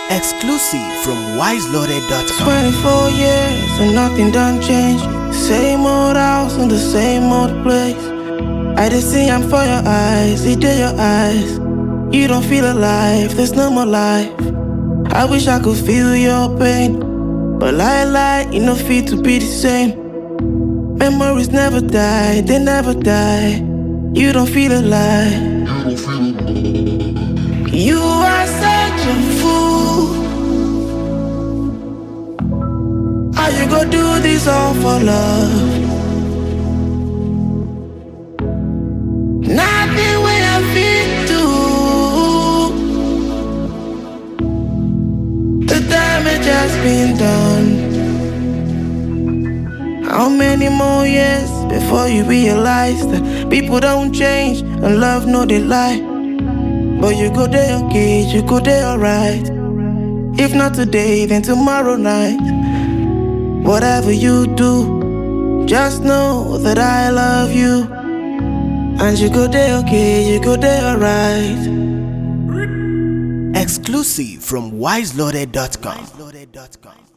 Exclusive from wiseloaded.com. 24 years and nothing done change. Same old house in the same old place. I just see I'm for your eyes, it in your eyes. You don't feel alive, there's no more life. I wish I could feel your pain, but lie, you know feel to be the same. Memories never die, they never die. You don't feel alive. You are such a fool. How you go do this all for love? Nothing when I feel do. The damage has been done. How many more years before you realize that people don't change and love no they lie? But you go there okay, you go there alright. If not today, then tomorrow night. Whatever you do, just know that I love you. And you go there okay, you go there alright. Exclusive from wiseloaded.com.